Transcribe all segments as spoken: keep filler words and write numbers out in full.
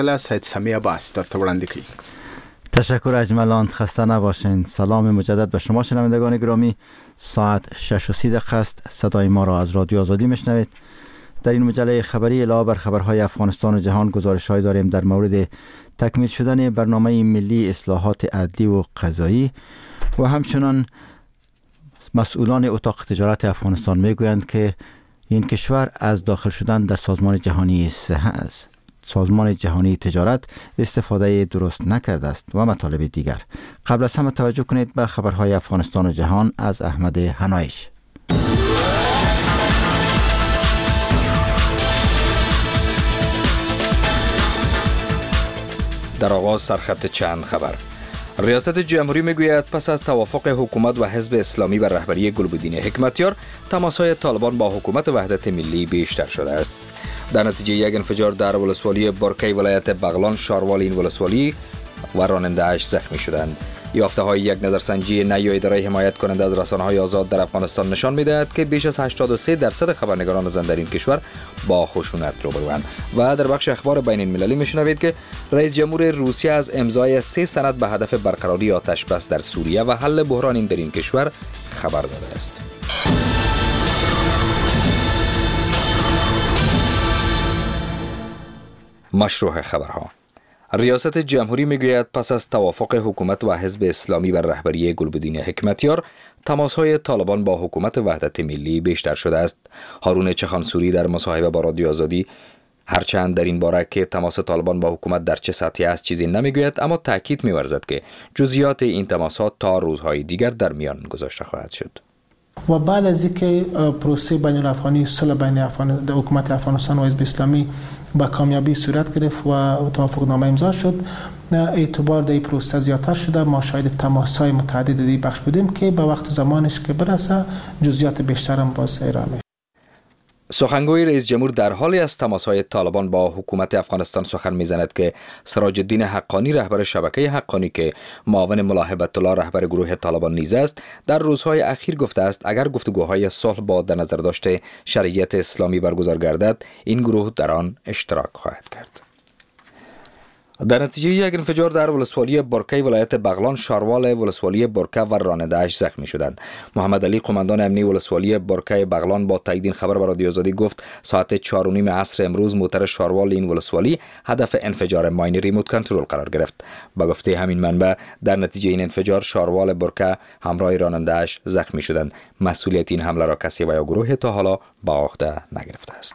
سید سمیع عباس در وړاندې کوي. تشکر اجملان، خسته نباشین. سلام مجدد به شما شنوندگان گرامی. ساعت شش و سی دقیقه است. صدای ما را از رادیو آزادی میشنوید. در این مجله خبری علاوه بر خبرهای افغانستان و جهان گزارش‌هایی داریم در مورد تکمیل شدن برنامه ملی اصلاحات عدلی و قضایی و همچنان مسئولان اتاق تجارت افغانستان میگویند که این کشور از داخل شدن در سازمان جهانی صحت است. سازمان جهانی تجارت استفاده درست نکرده است و مطالب دیگر. قبل از همه توجه کنید به خبرهای افغانستان و جهان از احمد هنایش. در آغاز سرخط چند خبر. ریاست جمهوری میگوید پس از توافق حکومت و حزب اسلامی بر رهبری گلبدین حکمتیار، تماس‌های طالبان با حکومت وحدت ملی بیشتر شده است. در نتیجه یک انفجار در ولسوالی برکی ولایت بغلان، شاروال این ولسوالی و راننده‌اش زخمی شدند. یافته‌های یک نظرسنجی نی اداره حمایت کننده از رسانه‌های آزاد در افغانستان نشان می‌دهد که بیش از هشتاد و سه درصد خبرنگاران زن در این کشور با خشونت روبروند. و در بخش اخبار بین المللی می‌شنوید که رئیس جمهور روسیه از امضای سه سند به هدف برقراری آتش بس در سوریه و حل بحران در این کشور خبر داده است. مشروع خبرها. ریاست جمهوری میگوید پس از توافق حکومت و حزب اسلامی بر رهبری گلبدین حکمتیار، تماس‌های طالبان با حکومت وحدت ملی بیشتر شده است. هارون چخانسوری در مصاحبه با رادیو آزادی هرچند در این باره که تماس طالبان با حکومت در چه سطحی است چیزی نمیگوید، اما تاکید می‌ورزد که جزئیات این تماس‌ها تا روزهای دیگر در میان گذاشته خواهد شد. و بعد از اینکه پروسه بین الافغانی صلح بین افغان حکومت افغانستان و حزب اسلامی با کامیابی صورت گرفت و توافقنامه امضا شد، اعتبار در این پروسه زیادتر شده. ما شاهد تماس‌های متعدد در این بخش بودیم که به وقت زمانش که برسه جزئیات بیشتر هم باز ارائه میشه. سخنگوی رئیس جمهور در حالی از تماس‌های طالبان با حکومت افغانستان سخن می‌زند که سراج الدین حقانی رهبر شبکه حقانی که معاون ملاحبت الله رهبر گروه طالبان نیز است، در روزهای اخیر گفته است اگر گفتگوهای صلح با در نظر داشته شریعت اسلامی برگزار گردد، این گروه در آن اشتراک خواهد کرد. در نتیجه یک انفجار در ولسوالی برکی ولایت بغلان، شاروال ولسوالی برکه و راننده‌اش زخمی شدند. محمد علی قماندان امنی ولسوالی برکه بغلان با تایید این خبر به رادیو آزادی گفت ساعت چهار و نیم عصر امروز موتر شاروال این ولسوالی هدف انفجار ماین ریموت کنترل قرار گرفت. با گفته همین منبع در نتیجه این انفجار شاروال برکه همراه راننده‌اش زخمی شدند. مسئولیت این حمله را کسی و یا گروه تا حالا به عهده نگرفته است.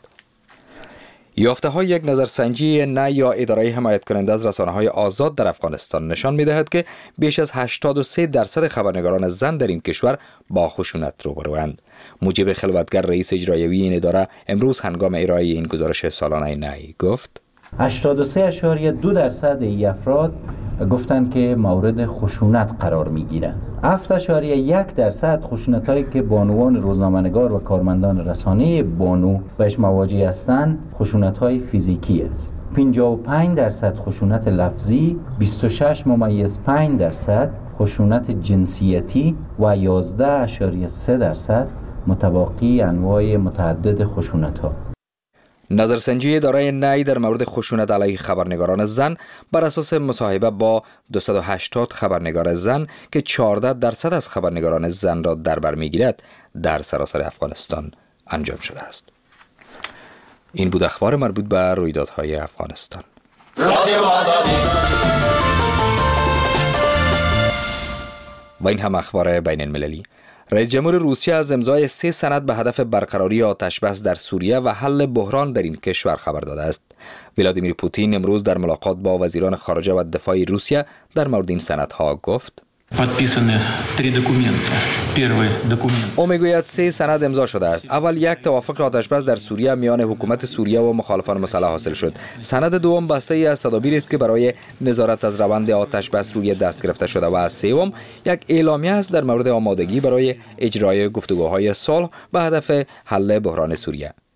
یافته های یک نظرسنجی نی یا اداره حمایت کننده از رسانه های آزاد در افغانستان نشان می دهد که بیش از هشتاد و سه درصد خبرنگاران زن در این کشور با خشونت روبروند. موجب خلوتگر رئیس اجرایی این اداره امروز هنگام ارائه این گزارش سالانه نی گفت هشتاد و سه اشاریه دو درصد ای افراد گفتند که مورد خشونت قرار می گیرند. هفت اشاریه یک درصد خشونت هایی که بانوان روزنامه‌نگار و کارمندان رسانه بانو بهش مواجه هستند خشونت های فیزیکی است. پنجاه و پنج درصد خشونت لفظی، بیست و شش ممیز پنج درصد خشونت جنسیتی و یازده اشاریه سه درصد متواقی انواع متعدد خشونت ها. نظرسنجی اداره نی در مورد خشونت علیه خبرنگاران زن بر اساس مصاحبه با دویست و هشتاد خبرنگار زن که چهارده درصد از خبرنگاران زن را در بر میگیرد در سراسر افغانستان انجام شده است. این بود اخبار مربوط به رویدادهای افغانستان. رادیو آزادی. و این هم اخبار بین المللی. رئیس جمهور روسیه از امضای سه سند به هدف برقراری آتش بس در سوریه و حل بحران در این کشور خبر داده است. ولادیمیر پوتین امروز در ملاقات با وزیران خارجه و دفاع روسیه در مورد این سندها گفت او میگوید سه سند امضا شده است. اول یک توافق آتش بس در سوریه میان حکومت سوریه و مخالفان مسلح حاصل شد. سند دوم بسته ای از تدابیر است که برای نظارت از روند آتش بس روی دست گرفته شده و از سوم یک اعلامیه است در مورد آمادگی برای اجرای گفتگوهای صلح به هدف حل بحران سوریه.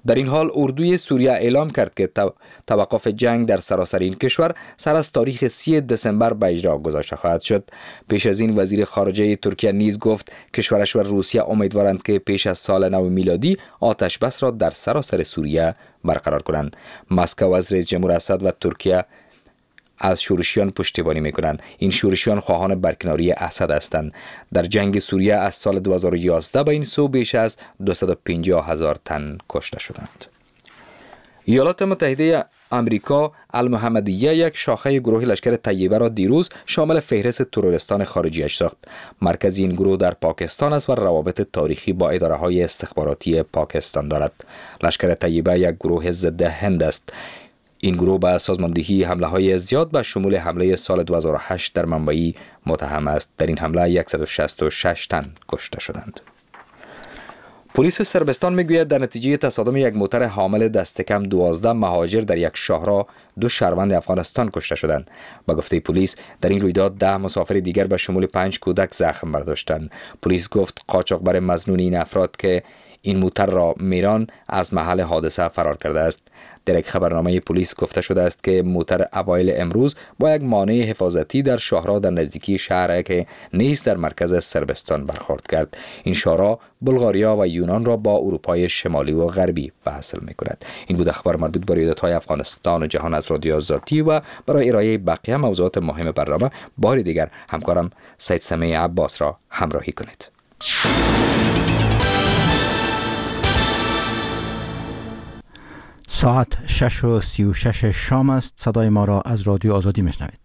در این حال اردوی سوریه اعلام کرد که توقف جنگ در سراسر این کشور سر از تاریخ سی دسامبر به اجرا گذاشته خواهد شد. پیش از این وزیر خارجه ترکیه نیز گفت کشورش و روسیه امیدوارند که پیش از سال نو میلادی آتش بس را در سراسر سوریه برقرار کنند. مسکو از رئیس جمهور اسد و ترکیه از شورشیان پشتیبانی میکنند. این شورشیان خواهان برکناری اسد هستند. در جنگ سوریه از سال دو هزار و یازده به این سو بیش از دویست و پنجاه هزار تن کشته شدند. ایالات متحده آمریکا المحمدیه یک شاخه گروه لشکر طیبه را دیروز شامل فهرست تروریستان خارجیش ساخت. مرکز این گروه در پاکستان است و روابط تاریخی با اداره های استخباراتی پاکستان دارد. لشکر طیبه یک گروه ضد هند است. این گروه به سازماندهی حمله های زیاد به شمول حمله سال دو هزار و هشت در منبعی متهم است. در این حمله صد و شصت و شش تن کشته شدند. پلیس سربستان میگوید در نتیجه تصادم یک موتر حامل دست کم دوازده مهاجر در یک شاهراه دو شهروند افغانستان کشته شدند. با گفته پلیس در این رویداد ده مسافر دیگر به شمول پنج کودک زخم برداشتند. پلیس گفت قاچاقبر مظنون این افراد که این موتر را میران از محل حادثه فرار کرده است. در یک خبرنامه پلیس گفته شده است که موتر اوایل امروز با یک مانع حفاظتی در شاهراه در نزدیکی شهر که نیز در مرکز سربستان برخورد کرد. این شاهراه بلغاریا و یونان را با اروپای شمالی و غربی وصل می‌کند. این بود اخبار مربوط به رویدادهای افغانستان و جهان از رادیو آزادی و برای ارائه بقیه موضوعات مهم برنامه بار دیگر همکارم سید سمیع عباس را همراهی کنید. ساعت شش و سی و شش شام است. صدای ما را از رادیو آزادی میشنوید.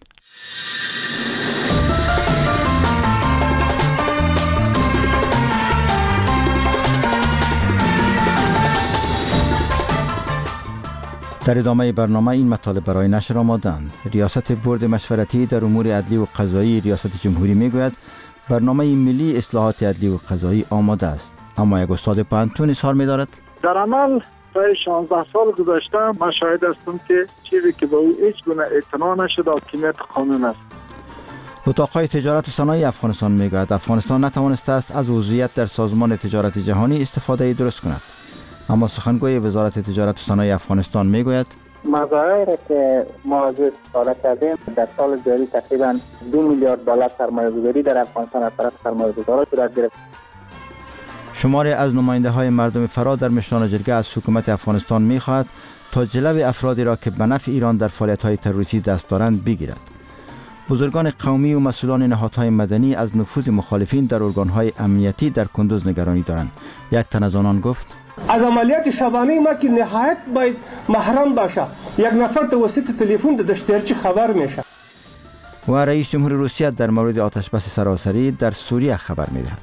در ادامه برنامه این مطالب برای نشر آماده‌اند. ریاست بورد مشورتی در امور عدلی و قضایی ریاست جمهوری میگوید برنامه ملی اصلاحات عدلی و قضایی آماده است، اما یک استاد پانتون اظهار می‌دارد در عمل تا شانزده سال گذشته من شاهد هستم که چیزی که به او هیچ گونه اعتنا نشده حاکمیت قانون است. اتاق‌های تجارت و صنایع افغانستان میگوید افغانستان نتوانسته است از عضویت در سازمان تجارت جهانی استفاده درست کند، اما سخنگوی وزارت تجارت و صنایع افغانستان میگوید مزایایی را که ما از استفاده کردیم در سال جاری تقریبا دو میلیارد دلار سرمایه‌گذاری در افغانستان از طرف سرمایه‌گذاران صورت گرفت. شماری از نماینده های مردم فرا در مشران جرگه از حکومت افغانستان میخواهد تا جلو افرادی را که به نفع ایران در فعالیت های تروریستی دست دارند بگیرد. بزرگان قومی و مسئولان نهادهای مدنی از نفوذ مخالفین در ارگانهای امنیتی در کندوز نگرانی دارند. یک تن از آنان گفت از عملیات شبانه ما که نهایت باید محرم باشه، یک نفر توسط تلفن د دشترچی خبر میشه. و رئیس جمهور روسیه در مورد آتش بس سراسری در سوریه خبر میدهد.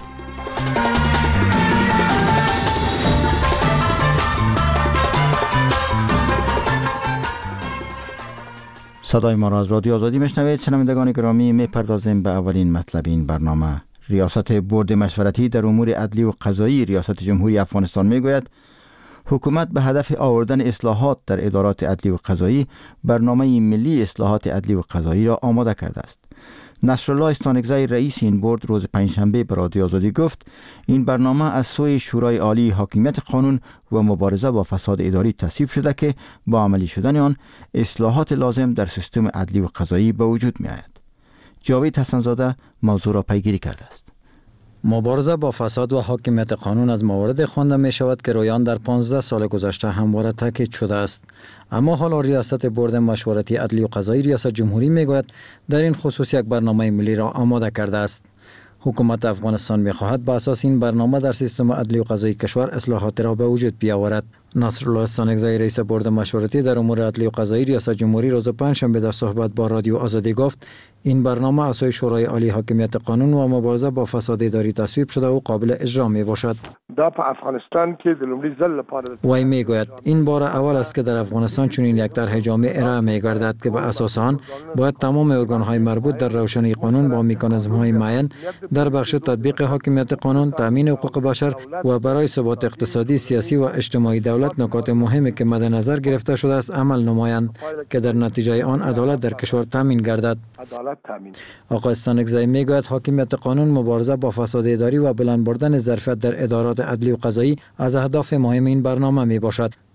صدای ما را از رادیو آزادی میشنوید. شنوندگان گرامی، میپردازیم به اولین مطلب این برنامه. ریاست بورد مشورتی در امور عدلی و قضایی ریاست جمهوری افغانستان میگوید حکومت به هدف آوردن اصلاحات در ادارات عدلی و قضایی برنامه ملی اصلاحات عدلی و قضایی را آماده کرده است. نصرالله استانکزی رئیس این بورد روز پنجشنبه به رادیو آزادی گفت این برنامه از سوی شورای عالی حاکمیت قانون و مبارزه با فساد اداری تصویب شده که با عملی شدن آن اصلاحات لازم در سیستم عدلی و قضایی به وجود می آید. جاوید حسنزاده موضوع را پیگیری کرده است. مبارزه با فساد و حاکمیت قانون از موارد خوانده می شود که رویان در پانزده سال گذشته همواره تاکید شده است. اما حالا ریاست بورد مشورتی عدلی و قضایی ریاست جمهوری می گوید در این خصوص یک برنامه ملی را آماده کرده است. حکومت افغانستان می خواهد با اساس این برنامه در سیستم عدلی و قضایی کشور اصلاحات را به وجود بیاورد. نصرالله استانکزی رئیس بورد مشورتی در امور عدلی و قضایی ریاست جمهوری روز پنجشنبه در صحبت با رادیو آزادی گفت این برنامه از سوی شورای عالی حاکمیت قانون و مبارزه با فساد اداری تصویب شده و قابل اجرا می باشد. دا په افغانستان کې د لومړي ځل لپاره وی می گوید این بار اول است که در افغانستان چنین یک طرح جامع ارائه می گردد که به اساس آن باید تمام ارگان‌های مربوط در روشنی قانون با مکانیزم‌های معین در بخش تطبیق حاکمیت قانون، تامین حقوق بشر و برای ثبات اقتصادی، سیاسی و اجتماعی دولت نکات مهمی که مد نظر گرفته شده است عمل نمایند که در نتیجه آن عدالت در کشور تامین گردد. آقای استانکزی می گوید حاکمیت قانون، مبارزه با فساد اداری و بلند بردن ظرفیت در ادارات عدلی و قضایی از اهداف مهم این برنامه می باشد.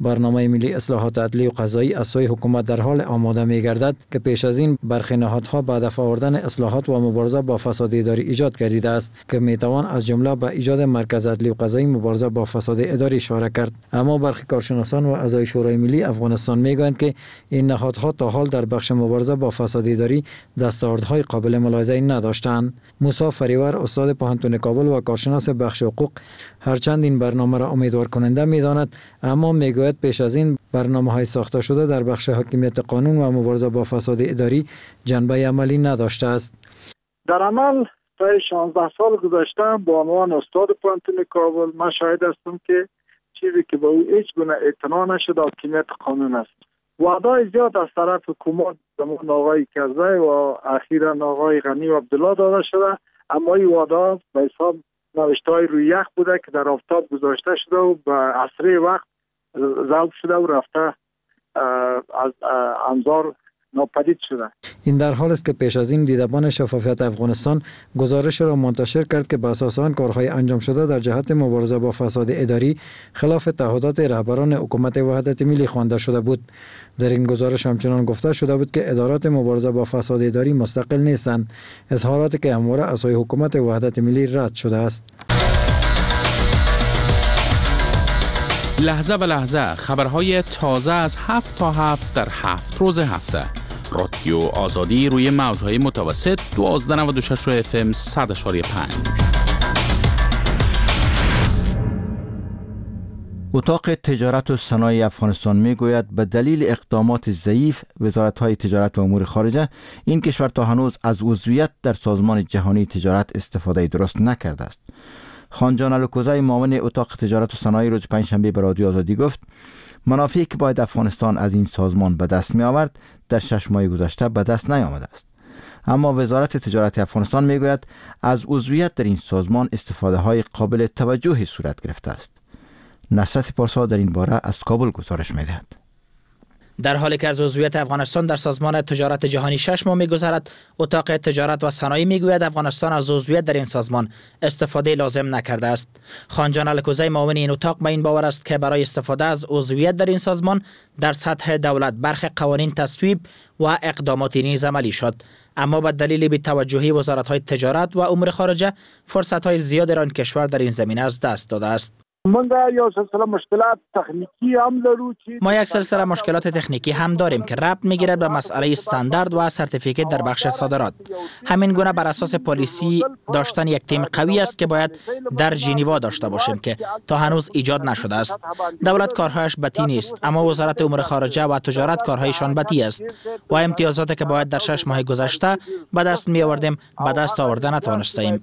برنامه ملی اصلاحات عدلی و قضایی از سوی حکومت در حال آماده می‌گردد که پیش از این برخی نهادها به هدف آوردن اصلاحات و مبارزه با فساد اداری ایجاد گردیده است که میتوان از جمله به ایجاد مرکز عدلی و قضایی مبارزه با فساد اداری اشاره کرد. اما برخی کارشناسان و اعضای شورای ملی افغانستان میگویند که این نهادها تا حال در بخش مبارزه با فساد اداری دستاوردهای قابل ملاحظه نداشتند. موسی فریور استاد پوهنتون کابل و کارشناس بخش حقوق هرچند این برنامه را امیدوار کننده می‌داند، اما میگوید پیش از این برنامه‌های ساخته شده در بخش حاکمیت قانون و مبارزه با فساد اداری جنبه عملی نداشته است. در عمل طی شانزده سال گذشته با عنوان استاد پوهنتون کابل من شاهد هستم که چیزی که به او هیچ گونه اعتنا نشده حاکمیت قانون است. وعده‌های زیاد از طرف حکومت زمان آقای کرزی و اخیراً آقای غنی و عبدالله داده شده، اما این وعده به حساب نوشته‌های روی یخ بوده که در آفتاب گذاشته شده و به عصره وقت ذوب شده و رفته از انظار ناپدید شده. این در حال است که پیش از این دیدبان شفافیت افغانستان گزارش را منتشر کرد که بر اساس آن کارهای انجام شده در جهت مبارزه با فساد اداری خلاف تعهدات رهبران حکومت وحدت ملی خوانده شده بود. در این گزارش همچنان گفته شده بود که ادارات مبارزه با فساد اداری مستقل نیستند، اظهاراتی که همواره از سوی حکومت وحدت ملی رد شده است. لحظه به لحظه خبرهای تازه از هفت تا هفت در هفت روز هفته. رادیو آزادی روی موجهای متوسط دوازده نود و شش اف ام صد و پنج. اتاق تجارت و صنایع افغانستان میگوید به دلیل اقدامات ضعیف وزارت‌های تجارت و امور خارجه این کشور تا هنوز از عضویت در سازمان جهانی تجارت استفاده درست نکرده است. خانجان الکوزی معاون اتاق تجارت و صنایع روز پنجشنبه به رادیو آزادی گفت منافعی که باید افغانستان از این سازمان به دست می آورد در شش ماه گذشته به دست نیامده است. اما وزارت تجارت افغانستان می گوید از عضویت در این سازمان استفاده های قابل توجهی صورت گرفته است. نصرت پارسا در این باره از کابل گزارش می دهد. در حالی که از عضویت افغانستان در سازمان تجارت جهانی شش ماه می‌گذرد، اتاق تجارت و صنایع می‌گوید افغانستان از عضویت در این سازمان استفاده لازم نکرده است. خانجان الکوزی معاون این اتاق به این باور است که برای استفاده از عضویت در این سازمان در سطح دولت برخی قوانین تصویب و اقداماتی نیز عملی شد، اما به دلیل بی‌توجهی وزارت‌های تجارت و امور خارجه فرصت‌های زیادی را این کشور در این زمینه از دست داده است. مشکلات تکنیکی هم دارو ما یک سلسله مشکلات تکنیکی هم داریم که ربط میگیرد به مسئله استاندارد و سرتیفیکیت در بخش صادرات. همین گونه بر اساس پالیسی داشتن یک تیم قوی است که باید در ژنوا داشته باشیم که تا هنوز ایجاد نشده است. دولت کارهایش بتی نیست، اما وزارت امور خارجه و تجارت کارهایشان بتی است و امتیازاتی که باید در شش ماه گذشته به دست می آوردیم به دست آورده نتوانستیم.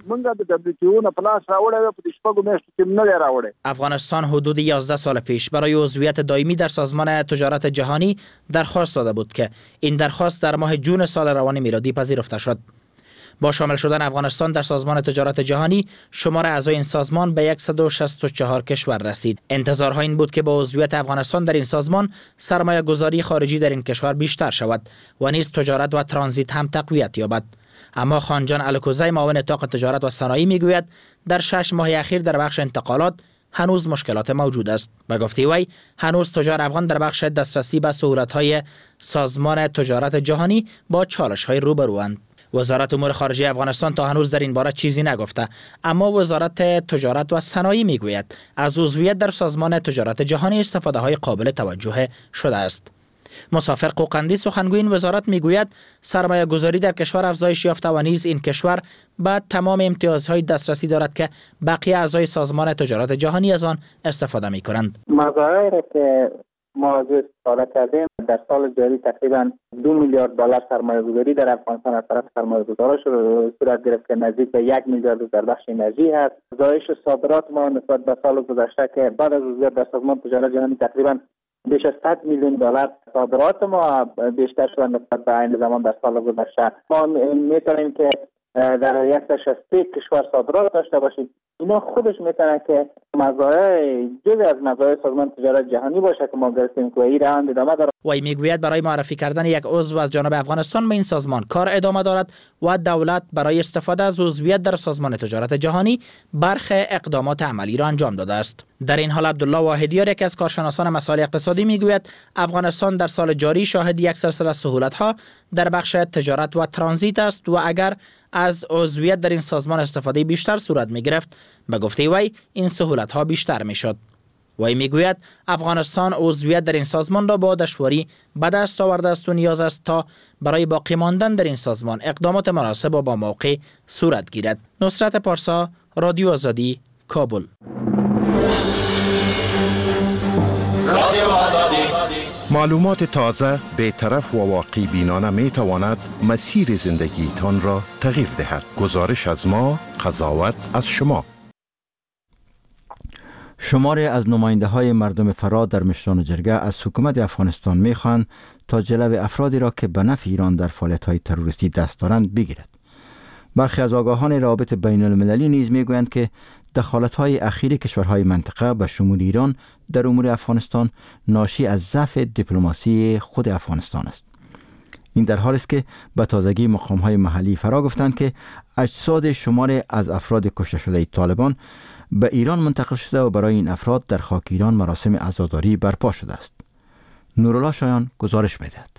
افغانستان حدود یازده سال پیش برای عضویت دائمی در سازمان تجارت جهانی درخواست داده بود که این درخواست در ماه جون سال روان میلادی پذیرفته شد. با شامل شدن افغانستان در سازمان تجارت جهانی، شمار اعضای این سازمان به صد و شصت و چهار کشور رسید. انتظارها این بود که با عضویت افغانستان در این سازمان سرمایه گذاری خارجی در این کشور بیشتر شود و نیز تجارت و ترانزیت هم تقویت یابد. اما خانجان الکوزی معاون اتاق تجارت و صنایع میگوید در شش ماه اخیر در بخش انتقالات هنوز مشکلات موجود است. به گفته وی هنوز تجار افغان در بخش دسترسی به سهولت‌های سازمان تجارت جهانی با چالش‌های روبروند. وزارت امور خارجه افغانستان تا هنوز در این باره چیزی نگفته، اما وزارت تجارت و صنایع میگوید از عضویت در سازمان تجارت جهانی استفاده های قابل توجه شده است. مسافر قوقندی سخنگوی این وزارت میگوید سرمایه گذاری در کشور افزایش یافته و نیز این کشور به تمام امتیازهای دسترسی دارد که بقیه اعضای سازمان تجارت جهانی از آن استفاده می کنند. مظاهری که ما از استفاده کردیم در سال جاری تقریبا دو میلیارد دلار سرمایه گذاری در افغانستان از طرف سرمایه گذاران صورت گرفت که نزدیک به یک میلیارد در بخش انرژی هست. افزایش صادرات ما نسبت به سال گذشته که بعد از عضویت در سازمان تجارت جهانی تقریبا بیش از صد میلیون دلار صادرات ما بیشتر شده نسبت به این زمان در سال گذشته. ما میتونیم که در یک تا شصت کشور صادرات داشته باشیم. اینا خودش میتونه که مزایای جزء از مزایای سازمان تجارت جهانی باشه که ما گرفتیم که این روند ادامه داره. وی میگوید برای معرفی کردن یک عضو از جانب افغانستان به این سازمان کار ادامه دارد و دولت برای استفاده از عضویت در سازمان تجارت جهانی برخی اقدامات عملی را انجام داده است. در این حال عبدالله واحدیار، یکی از کارشناسان مسائل اقتصادی، میگوید افغانستان در سال جاری شاهد یک سلسله سهولت‌ها در بخش تجارت و ترانزیت است و اگر از عضویت در این سازمان استفاده بیشتر صورت می‌گرفت، به گفته وی این سهولت‌ها بیشتر می‌شد. وی میگوید افغانستان عضویت در این سازمان را با دشواری به دست آورده است و نیاز است تا برای باقی ماندن در این سازمان اقدامات مناسب و با موقع صورت گیرد. نصرت پارسا، رادیو آزادی، کابل. معلومات تازه، بی‌طرف و واقعی بینانه می تواند مسیر زندگیتان را تغییر دهد. گزارش از ما، قضاوت از شما. شماری از نماینده های مردم فرا در مشران جرگه از حکومت افغانستان می خواهند تا جلو افرادی را که به نفع ایران در فعالیت های تروریستی دست دارند بگیرد. برخی از آگاهان روابط بین المللی نیز می گویند که دخالت های اخیر کشورهای منطقه به شمول ایران در امور افغانستان ناشی از ضعف دیپلماسی خود افغانستان است. این در حالی است که به تازگی مقام های محلی فرا گفتند که اجساد شماری از افراد کشته شده طالبان به ایران منتقل شده و برای این افراد در خاک ایران مراسم عزاداری برپا شده است. نورالله شایان گزارش می‌دهد.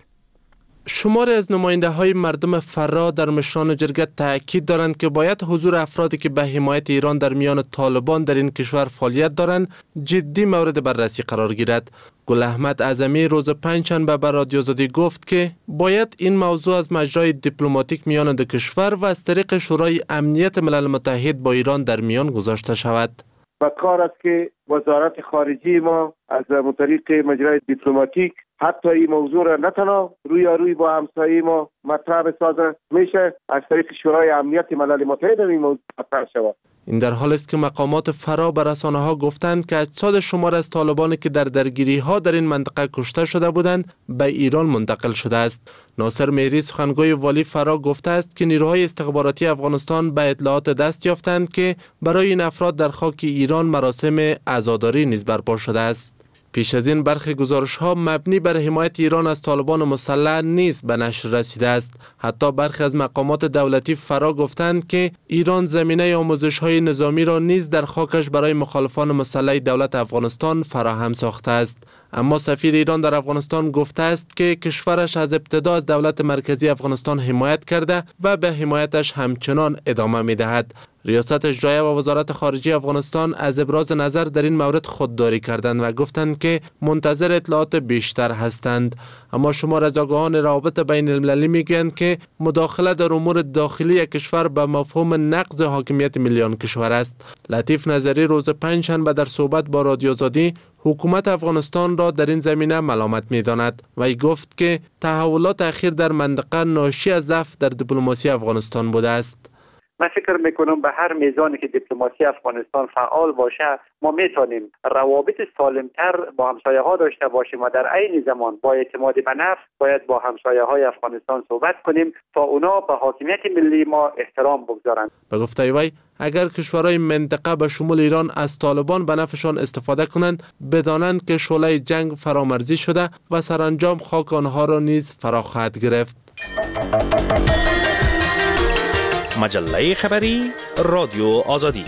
شماری از نماینده های مردم فرا در مشران جرگه تاکید دارند که باید حضور افرادی که به حمایت ایران در میان طالبان در این کشور فعالیت دارند جدی مورد بررسی قرار گیرد. گل احمد اعظمی روز پنجشنبه به رادیو آزادی گفت که باید این موضوع از مجرای دیپلماتیک میان دو کشور و از طریق شورای امنیت ملل متحد با ایران در میان گذاشته شود. و کار است که وزارت خارجه ما از طریق مجرای دیپلماتیک حتی این موضوع را نه تنها روی روی با همسایه ما مطرح بسازه، میشه از طریق شورای امنیت ملل متحد این موضوع مطرح شود. این در حالی است که مقامات فرا به رسانه‌ها گفتند که اجساد شمار از طالبانی که در درگیری‌ها در این منطقه کشته شده بودند به ایران منتقل شده است. ناصر مهری، سخنگوی والی فرا، گفته است که نیروهای استخباراتی افغانستان به اطلاعات دست یافتند که برای این افراد در خاک ایران مراسم عزاداری نیز برپا شده است. پیش از این برخی گزارش‌ها مبنی بر حمایت ایران از طالبان مسلح نیز به نشر رسیده است. حتی برخی از مقامات دولتی فرا گفتند که ایران زمینه آموزش‌های نظامی را نیز در خاکش برای مخالفان مسلح دولت افغانستان فراهم ساخته است. اما سفیر ایران در افغانستان گفته است که کشورش از ابتدا از دولت مرکزی افغانستان حمایت کرده و به حمایتش همچنان ادامه می‌دهد. ریاست اجرایه و وزارت خارجه افغانستان از ابراز نظر در این مورد خودداری کردند و گفتند که منتظر اطلاعات بیشتر هستند. اما شمار از آگاهان روابط بین المللی میگویند که مداخله در امور داخلی یک کشور به مفهوم نقض حاکمیت ملی کشور است. لطیف نظری روز پنجشنبه در صحبت با رادیو آزادی حکومت افغانستان را در این زمینه ملامت می‌داند و ای گفت که تحولات اخیر در منطقه ناشی از ضعف در دیپلماسی افغانستان بوده است. من فکر میکنم به هر میزانی که دیپلماسی افغانستان فعال باشه ما میتونیم روابط سالمتر با همسایه ها داشته باشیم و در عین زمان با اعتماد به نفس باید با همسایه های افغانستان صحبت کنیم تا اونا به حاکمیت ملی ما احترام بگذارند. به گفته وی اگر کشورهای منطقه به شمول ایران از طالبان به نفعشان استفاده کنند بدانند که شعله جنگ فرامرزی شده و سرانجام خاک آنها را نیز فرا خواهد گرفت. مجله خبری رادیو آزادی.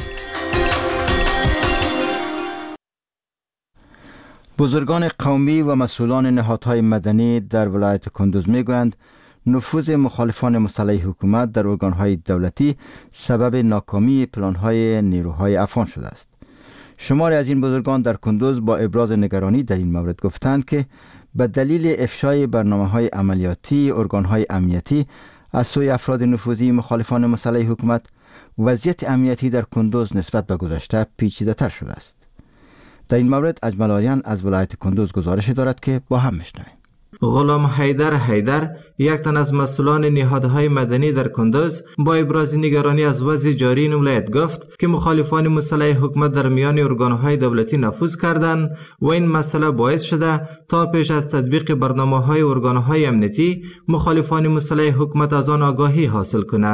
بزرگان قومی و مسئولان نهادهای مدنی در ولایت کندوز میگویند نفوذ مخالفان مسلح حکومت در ارگانهای دولتی سبب ناکامی پلانهای نیروهای افغان شده است. شماری از این بزرگان در کندوز با ابراز نگرانی در این مورد گفتند که به دلیل افشای برنامه‌های عملیاتی ارگانهای امنیتی از سوی افراد نفوذی مخالفان مسلح حکومت وضعیت امنیتی در کندوز نسبت به گذشته پیچیده‌تر شده است. در این مورد اجمل آریان از ولایت کندوز گزارش دارد که با هم میشنویم. غلام حیدر حیدر، یک تن از مسئولان نهادهای مدنی در کندوز، با ابراز نگرانی از وضع جاری این ولایت گفت که مخالفان مسلح حکومت در میان ارگانهای دولتی نفوذ کردند و این مسئله باعث شده تا پیش از تطبیق برنامه‌های ارگانهای امنیتی مخالفان مسلح حکومت از آن آگاهی حاصل کنند.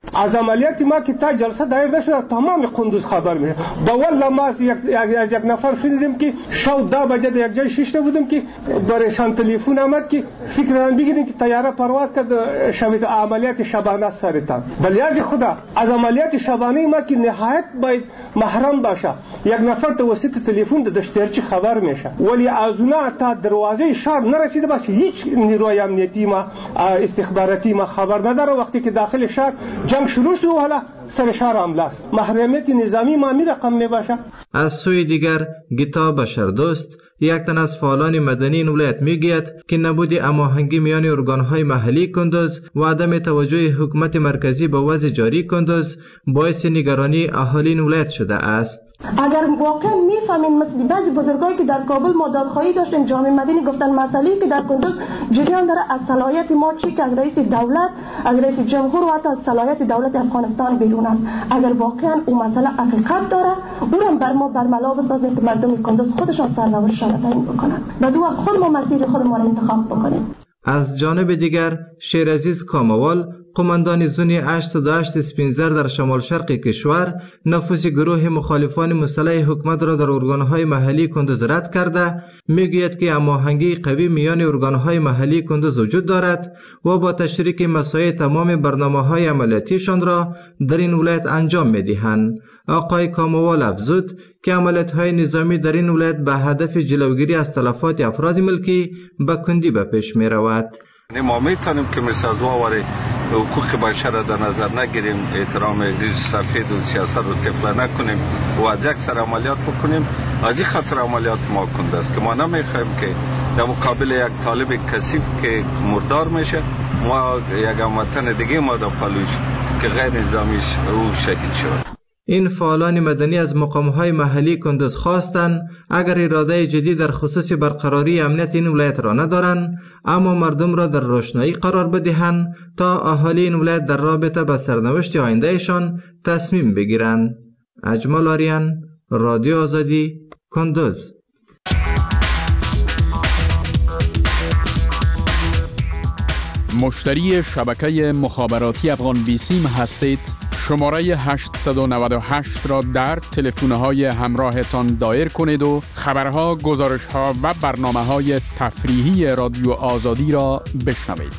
از عملیات ما که تا جلسه دایر نشد تمام قندوز خبر میشه. با والله ما از یک از یک نفر شنیدیم که شب ده بجه در یک جای شیشته بودیم که برایشان تلفن آمد که فکر بگیرین که طیاره پرواز کرد شب عملیات شبانه سرتان. ولی از خدا از عملیات شبانه ما که نهایت باید محرم باشه. یک نفر تو وسیله تلفن دشترچی خبر میشه. ولی از اونها تا دروازه شهر نرسیده باشه هیچ نیروی امنیتی ما استخباراتی ما خبر نداره. وقتی که داخل شهر جنگ شروع شد و حالا سر شهر حمله است. محرمیت نظامی ما می رقم می باشه. از سوی دیگر گیتا بشردوست یک تن از فعالان مدنی این ولایت میگوید که نبود هماهنگی میان ارگانهای محلی کندوز و عدم توجه حکومت مرکزی به وضع جاری کندوز باعث نگرانی اهالی این ولایت شده است. اگر واقعا میفهمیم مثل بعضی بزرگایی که در کابل ما دادخواهی داشتیم جامعه مدنی گفتن مسئله‌ای که در کندوز جریان داره از صلاحیت ما چی که از رئیس دولت از رئیس جمهور و حتی از صلاحیت دولت افغانستان بیرون است. اگر واقعا اون مسئله حقیقت داره اونم بر ما برملا بسازه که مردم کندوز خودشان سرنوشت را تعیین بکنن و دو خود ما مسیر خود ما را انتخاب بکنیم. از جانب دیگر شیرعزیز کاموال قماندان زونی هشتصد و هشت سپینزر در شمال شرق کشور نفوذ گروه مخالفان مسلح حکومت را در ارگانهای محلی کندوز رد کرده میگوید که هماهنگی قوی میان ارگانهای محلی کندوز وجود دارد و با تشریک مساعی تمام برنامه‌های عملیاتیشان را در این ولایت انجام میدهند. آقای کاموال افزود که عملیات‌های نظامی در این ولایت به هدف جلوگیری از تلفات افراد ملکی به کندی به پیش می‌رود. ما میتونیم که مسازوار حقوق بشر را در نظر نگیریم، احترام ریز سفید و سیاست رو طفله نکنیم و از یک سر عملیات بکنیم. از این خاطر عملیات ما کنده است که ما نمیخوایم که در مقابل یک طالب کثیف که مردار میشه ما یک هموطن دیگه ما در پلوش که غیر نظامیش او شکل شود. این فعالان مدنی از مقامهای محلی کندوز خواستند اگر اراده جدی در خصوص برقراری امنیت این ولایت را ندارند اما مردم را در روشنایی قرار بدهند تا اهالی این ولایت در رابطه با سرنوشت آیندهشان تصمیم بگیرند. اجمل آریان، رادیو آزادی، کندوز. مشتری شبکه مخابراتی افغان بیسیم هستید؟ شماره هشت نه هشت را در تلفن‌های همراهتان دایر کنید و خبرها، گزارش‌ها و برنامه‌های تفریحی رادیو آزادی را بشنوید.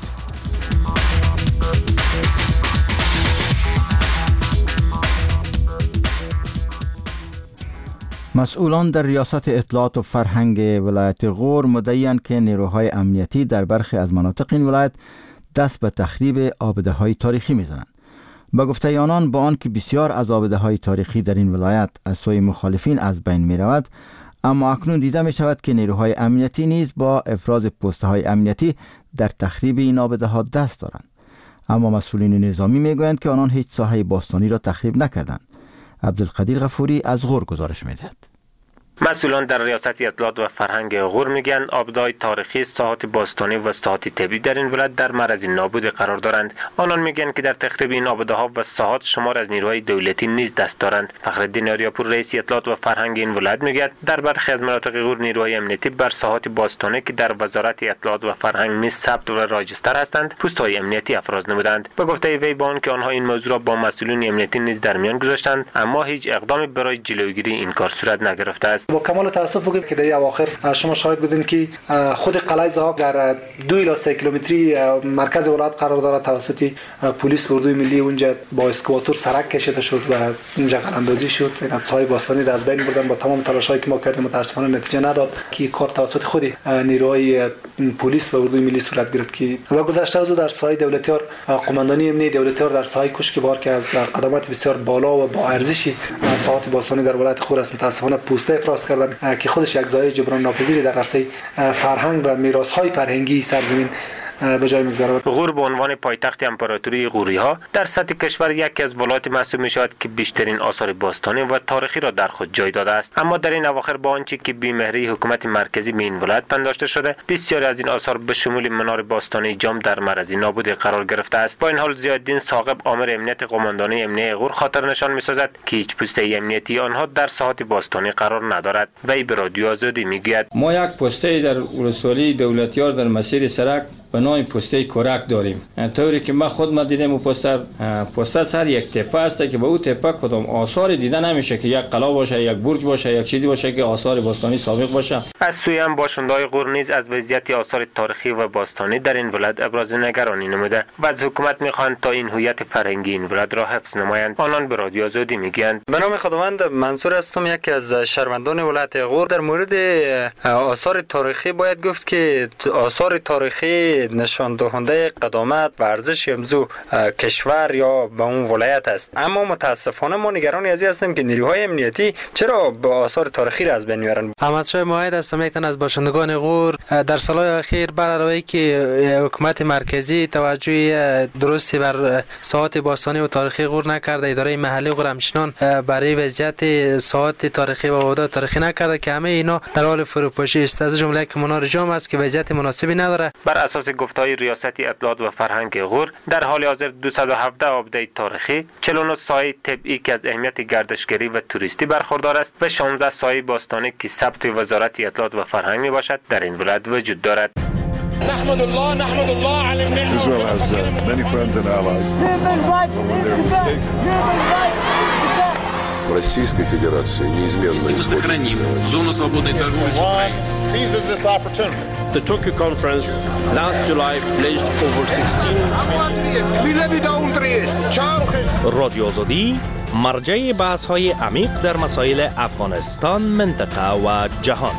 مسئولان در ریاست اطلاعات و فرهنگ ولایت غور مدعی‌اند که نیروهای امنیتی در برخی از مناطق این ولایت دست به تخریب آبده‌های تاریخی می‌زنند. با گفته آنان با آنکه بسیار از آبده‌های تاریخی در این ولایت از سوی مخالفین از بین می‌رود، اما اکنون دیده می‌شود که نیروهای امنیتی نیز با افراز پست‌های امنیتی در تخریب این آبده‌ها دست دارند. اما مسئولین نظامی می‌گویند که آنان هیچ ساحه باستانی را تخریب نکردند. عبدالقدیر غفوری از غور گزارش می‌دهد. مسئولان در ریاست اطلاعات و فرهنگ غور میگن آبدهای تاریخی، ساحات باستانی و ساحات طبیعی در این ولایت در معرض نابودی قرار دارند. آنان میگن که در تخریب این آبدها و ساحات شمار از نیروهای دولتی نیز دست دارند. فخرالدین آریاپور رئیس اطلاعات و فرهنگ این ولایت میگه در برخی از مناطق غور نیروهای امنیتی بر ساحات باستانی که در وزارت اطلاعات و فرهنگ نیز ثبت و راجستر هستند پست‌های امنیتی افراز نمودند. به گفته وی با آنکه آنها این موضوع را با مسئولین امنیتی نیز در میان گذاشتند اما هیچ اقدامی برای جلوگیری این کار صورت نگرفته است. با کمال تاسف بگیم که در اواخر شما شاهد بودین که خود قلعه زاق در دو الی سه کیلومتری مرکز ولایت قرار دارد. توسط پلیس اردوی ملی اونجا با اسکواتور سرک کشیده شد و اونجا قلمبازی شد. ابزارهای باستانی را از بین بردن. با تمام تلاش‌هایی که ما کردیم متأسفانه نتیجه نداد که کار توسط خود نیروهای پلیس و اردوی ملی صورت گرفت که و گذشته از در سایه دولتیار قماندانی امنیتی دولتیار در سایه کوشک بار که از قدمات بسیار بالا و با ارزشی ساحات باستانی در ولایت غور است متأسفانه پوسته افراز کردن که خودش یک ضایعه جبران ناپذیری در عرصه فرهنگ و میراث‌های فرهنگی سرزمین به جای می‌گذارد. غور به عنوان پایتخت امپراتوری غوری‌ها در سطح کشور یکی از ولایات محسوب می‌شود که بیشترین آثار باستانی و تاریخی را در خود جای داده است. اما در این اواخر با آنچه که بی‌مهری حکومت مرکزی به این ولایت پنداشته شده، بسیاری از این آثار به شمول منار باستانی جام در معرض نابودی قرار گرفته است. با این حال ضیاءالدین ثاقب آمر امنیت قماندانی امنیتی غور خاطر نشان می‌سازد که هیچ پسته امنیتی آنها در ساحات باستانی قرار ندارد. وی به رادیو آزادی می‌گوید ما یک پسته در ولسوالی دولتیار در مسیر سرک به نام پوسته کورک داریم. طوری که من خود ما دیدم پوسته پوسته سر یک تپه است که به اون تپه کدام آثار دیده نمیشه که یک قلا باشه، یک برج باشه، یک چیزی باشه که آثار باستانی سابق باشه. از سوی هم باشنده‌های غور نیز از وضعیت آثار تاریخی و باستانی در این ولایت ابراز نگرانی نموده و از حکومت میخواهند تا این هویت فرهنگی این ولایت را حفظ نمایند. آنان به رادیو آزادی میگویند: به نام خداوند منصور هستم، یکی از شهروندان ولایت غور. در مورد آثار تاریخی باید گفت که آثار تاریخی نشان دهنده قدامت و ارزش امضو کشور یا به اون ولایت است. اما متاسفانه ما نگران از این هستیم که نیروهای امنیتی چرا به آثار تاریخی را از بین میبرند. احمد شاه موحد هستم، یک تن از باشندگان غور. در سالهای اخیر بر علاوه که حکومت مرکزی توجه درستی بر ساحات باستانی و تاریخی غور نکرده، اداره محلی غور همچنان برای وضعیت ساحات تاریخی و آبادات تاریخی نکرده که همه اینا در حال فروپاشی است. از جمله که منار جام است که وضعیت مناسبی نداره. بر اساس گفته‌های ریاست اطلاعات و فرهنگ غور در حال حاضر دویست و هفده آبده تاریخی، چهل و نه سایه طبیعی که از اهمیت گردشگری و توریستی برخوردار است و شانزده سایه باستانی که ثبت وزارت اطلاعات و فرهنگ میباشد در این ولایت وجود دارد. نحمد الله نحمد الله على النعمة. Israel has uh, many friends and allies. When they're mistaken. Российской Федерации неизменно Если мы сохраним зону свободной торговли с Украиной. Seizes this opportunity. The Tokyo conference last July pledged over sixteen رادیو آزادی مرجع بحث‌های عمیق در مسائل افغانستان، منطقه و جهان.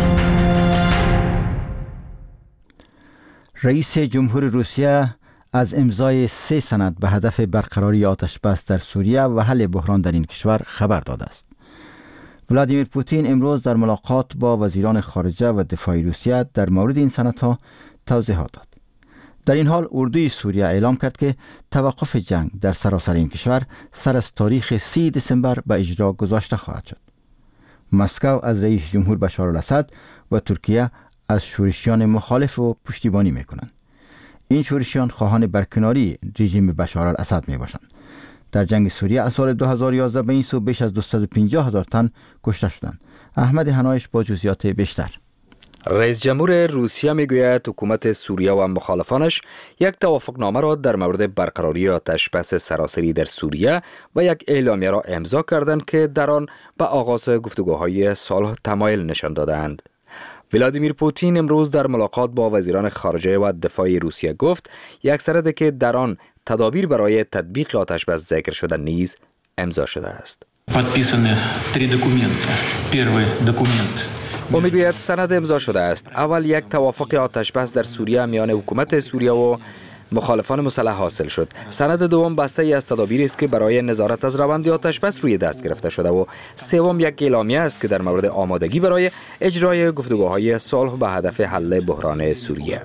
رئیس جمهور روسیه از امضای سه سند به هدف برقراری آتش بس در سوریه و حل بحران در این کشور خبر داده است. ولادیمیر پوتین امروز در ملاقات با وزیران خارجه و دفاع روسیه در مورد این سندها توضیحات داد. در این حال اردوی سوریه اعلام کرد که توقف جنگ در سراسر این کشور سر از تاریخ سی دسامبر به اجرا گذاشته خواهد شد. مسکو از رئیس جمهور بشار الاسد و ترکیه از شورشیان مخالف و پشتیبانی میکنند. این شورشیان خواهان برکناری رژیم بشار الاسد می باشند. در جنگ سوریه از سال دو هزار و یازده به این سو بیش از دویست و پنجاه هزار تن کشته شدند. احمد هنایش با جزئیات بیشتر. رئیس جمهور روسیه میگوید حکومت سوریه و مخالفانش یک توافقنامه را در مورد برقراری آتش بس سراسری در سوریه و یک اعلامیه را امضا کردند که در آن به آغاز گفتگوهای صلح تمایل نشان دادند. ولادیمیر پوتین امروز در ملاقات با وزیران خارجه و دفاع روسیه گفت یک سند که در آن تدابیر برای تطبیق آتش بس ذکر شده نیز امضا شده است. او میگوید سند امضا شده است. اول یک توافق آتش بس در سوریه میان حکومت سوریه و مخالفان مسلح حاصل شد. سند دوم بسته ای از تدابیری است که برای نظارت از روند آتش بس روی دست گرفته شده و سوم یک اعلامیه است که در مورد آمادگی برای اجرای گفتگوهای صلح به هدف حل بحران سوریه.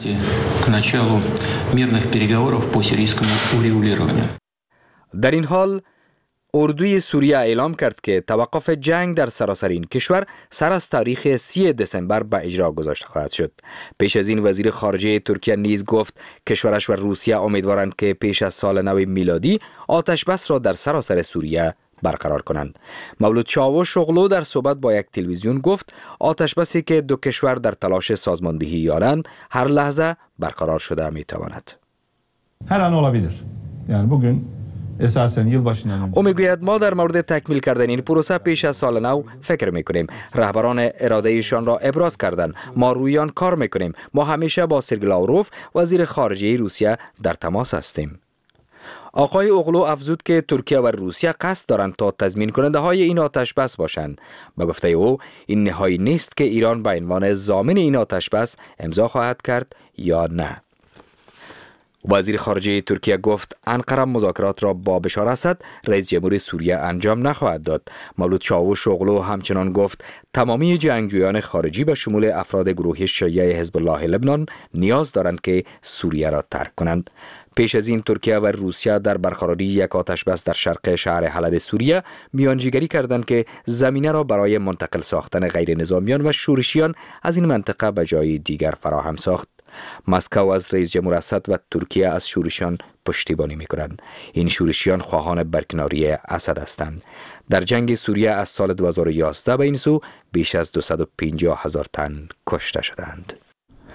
در این حال اردوی سوریه اعلام کرد که توقف جنگ در سراسر این کشور سر از تاریخ سی دسامبر به اجرا گذاشته خواهد شد. پیش از این وزیر خارجه ترکیه نیز گفت کشورش و روسیه امیدوارند که پیش از سال نو میلادی آتش بس را در سراسر سوریه برقرار کنند. مولود چاوش اغلو در صحبت با یک تلویزیون گفت آتش بسی که دو کشور در تلاش سازماندهی یارند هر لحظه برقرار شده میتواند. هر آن olabilir. Yani bugün او میگوید ما در مورد تکمیل کردن این پروسه پیش از سال نو فکر میکنیم. رهبران اراده ایشان را ابراز کردند. ما روی آن کار میکنیم. ما همیشه با سرگی لاوروف وزیر خارجه روسیه در تماس هستیم. آقای اغلو افزود که ترکیه و روسیه قصد دارند تا تضمین کننده های این آتش بس باشند. به گفته او این نهایی نیست که ایران به عنوان ضامن این آتش بس امضا خواهد کرد یا نه. وزیر خارجه ترکیه گفت انقره مذاکرات را با بشار اسد رئیس جمهور سوریه انجام نخواهد داد. مولود چاوش اغلو همچنان گفت تمامی جنگجویان خارجی به شمول افراد گروه شیعه حزب الله لبنان نیاز دارند که سوریه را ترک کنند. پیش از این ترکیه و روسیه در برقراری یک آتش بس در شرق شهر حلب سوریه میانجیگری کردند که زمینه را برای منتقل ساختن غیر نظامیان و شورشیان از این منطقه به جای دیگر فراهم ساخت. مسکو از رئیس جمهور اسد و ترکیه از شورشیان پشتیبانی می‌کنند. این شورشیان خواهان برکناری اسد هستند. در جنگ سوریه از سال دو هزار و یازده به این سو بیش از دویست و پنجاه هزار تن کشته شدند.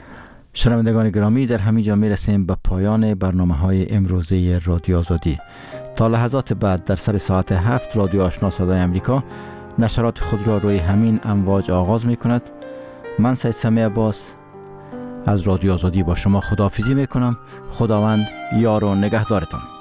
شنوندگان گرامی، در همین جا میرسیم به پایان برنامه های امروزه رادیو آزادی. تا لحظات بعد در سر ساعت هفت رادیو آشنا صدای امریکا نشرات خود را روی همین امواج آغاز می کند. من سید سمیع عباس از رادیو آزادی با شما خداحافظی می کنم. خداوند یار و نگهدارتان.